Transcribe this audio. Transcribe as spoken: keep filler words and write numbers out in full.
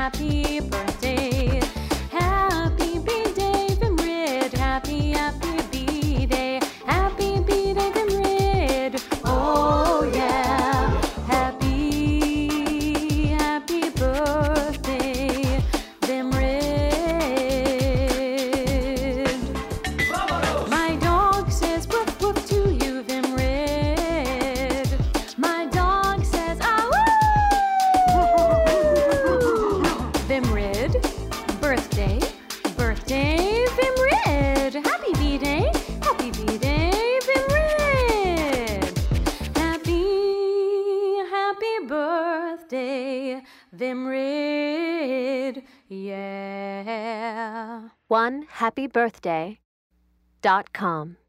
happy birthday. Happy B-Day, Vimrid. Happy, happy B-Day. Happy B-Day, Vimrid. Oh yeah. Happy, happy birthday, Vimrid. My dog says woof woof to you, Vimrid. My dog says ah woo. Vimrid, birthday, birthday, Vimrid. Happy B-Day, happy B-Day, Vimrid. Happy, happy birthday, Vimrid. Yeah. one happy birthday dot com